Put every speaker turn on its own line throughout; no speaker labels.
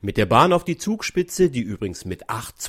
Mit der Bahn auf die Zugspitze, die übrigens mit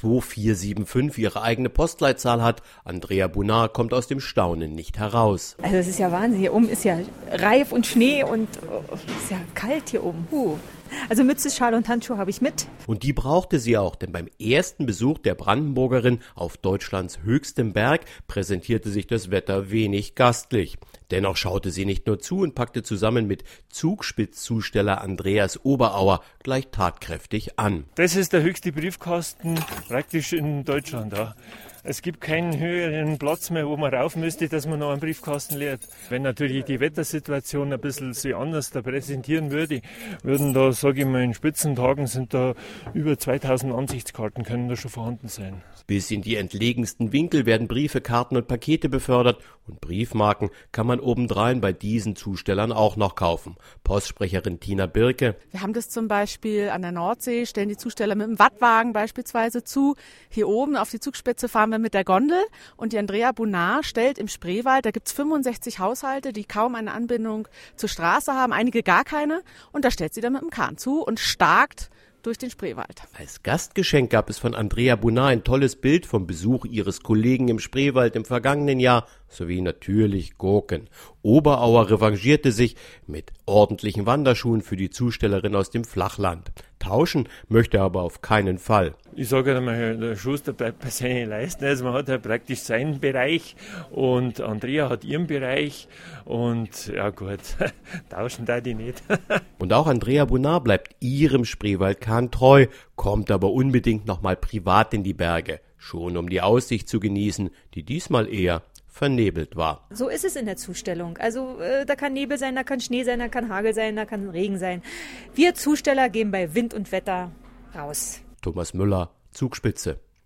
82475 ihre eigene Postleitzahl hat. Andrea Bonar kommt aus dem Staunen nicht heraus.
Also es ist ja Wahnsinn, hier oben ist ja Reif und Schnee und ist ja kalt hier oben. Also Mütze, Schal und Handschuhe habe ich mit.
Und die brauchte sie auch, denn beim ersten Besuch der Brandenburgerin auf Deutschlands höchstem Berg präsentierte sich das Wetter wenig gastlich. Dennoch schaute sie nicht nur zu und packte zusammen mit Zugspitzzusteller Andreas Oberauer gleich tatkräftig an.
Das ist der höchste Briefkasten praktisch in Deutschland. Ja. Es gibt keinen höheren Platz mehr, wo man rauf müsste, dass man noch einen Briefkasten leert. Wenn natürlich die Wettersituation ein bisschen sich anders da präsentieren würde, würden da, sage ich mal, in Spitzentagen sind da über 2000 Ansichtskarten können da schon vorhanden sein.
Bis in die entlegensten Winkel werden Briefe, Karten und Pakete befördert und Briefmarken kann man obendrein bei diesen Zustellern auch noch kaufen. Postsprecherin Tina Birke.
Wir haben das zum Beispiel an der Nordsee, stellen die Zusteller mit dem Wattwagen beispielsweise zu. Hier oben auf die Zugspitze fahren wir mit der Gondel und die Andrea Bonar stellt im Spreewald, da gibt es 65 Haushalte, die kaum eine Anbindung zur Straße haben, einige gar keine und da stellt sie dann mit dem Kahn zu und starkt durch den Spreewald.
Als Gastgeschenk gab es von Andrea Bonar ein tolles Bild vom Besuch ihres Kollegen im Spreewald im vergangenen Jahr, sowie natürlich Gurken. Oberauer revanchierte sich mit ordentlichen Wanderschuhen für die Zustellerin aus dem Flachland. Tauschen möchte er aber auf keinen Fall.
Ich sage einmal, der Schuster bleibt bei seinen Leisten. Also man hat ja praktisch seinen Bereich und Andrea hat ihren Bereich und ja gut, tauschen da die nicht.
Und auch Andrea Bonar bleibt ihrem Spreewaldkahn treu, kommt aber unbedingt nochmal privat in die Berge, schon um die Aussicht zu genießen, die diesmal eher vernebelt war.
So ist es in der Zustellung. Also da kann Nebel sein, da kann Schnee sein, da kann Hagel sein, da kann Regen sein. Wir Zusteller gehen bei Wind und Wetter raus.
Thomas Müller, Zugspitze.